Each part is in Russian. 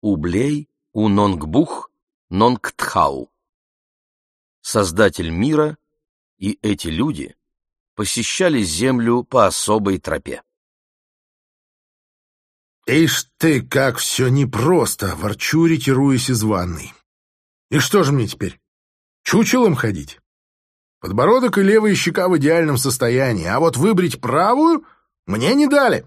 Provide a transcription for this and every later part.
Ублей Унонгбух Нонгтхау. Создатель мира и эти люди посещали землю по особой тропе. «Ишь ты, как все непросто!» — ворчу, ретируясь из ванной. «И что же мне теперь? Чучелом ходить? Подбородок и левая щека в идеальном состоянии, а вот выбрить правую мне не дали.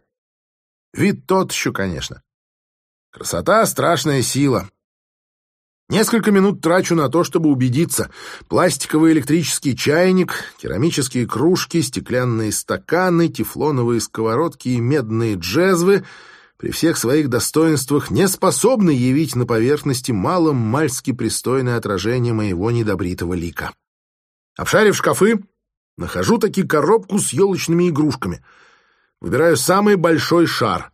Вид тот еще, конечно. Красота — страшная сила. Несколько минут трачу на то, чтобы убедиться. Пластиковый электрический чайник, керамические кружки, стеклянные стаканы, тефлоновые сковородки и медные джезвы при всех своих достоинствах не способны явить на поверхности маломальски пристойное отражение моего недобритого лика. Обшарив шкафы, нахожу таки коробку с елочными игрушками. Выбираю самый большой шар.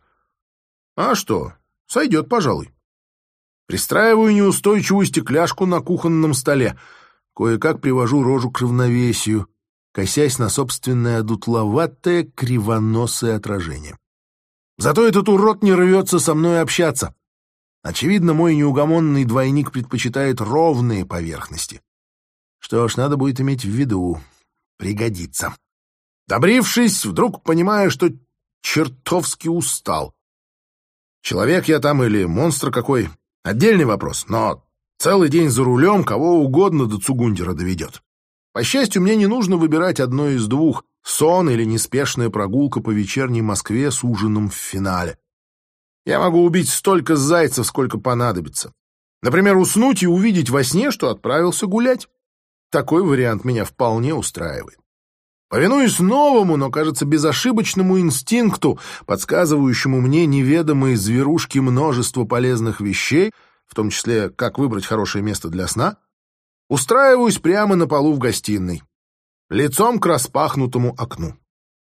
А что, сойдет, пожалуй. Пристраиваю неустойчивую стекляшку на кухонном столе. Кое-как привожу рожу к равновесию, косясь на собственное одутловатое кривоносое отражение. Зато этот урод не рвется со мной общаться. Очевидно, мой неугомонный двойник предпочитает ровные поверхности. Что ж, надо будет иметь в виду. Пригодится. Добрившись, вдруг понимаю, что чертовски устал. Человек я там или монстр какой — отдельный вопрос, но целый день за рулем кого угодно до Цугундера доведет. По счастью, мне не нужно выбирать одно из двух — сон или неспешная прогулка по вечерней Москве с ужином в финале. Я могу убить столько зайцев, сколько понадобится. Например, уснуть и увидеть во сне, что отправился гулять. Такой вариант меня вполне устраивает. Повинуюсь новому, но, кажется, безошибочному инстинкту, подсказывающему мне неведомые зверушки множество полезных вещей, в том числе, как выбрать хорошее место для сна, устраиваюсь прямо на полу в гостиной, лицом к распахнутому окну.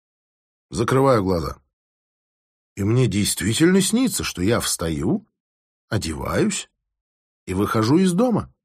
Закрываю глаза. И мне действительно снится, что я встаю, одеваюсь и выхожу из дома.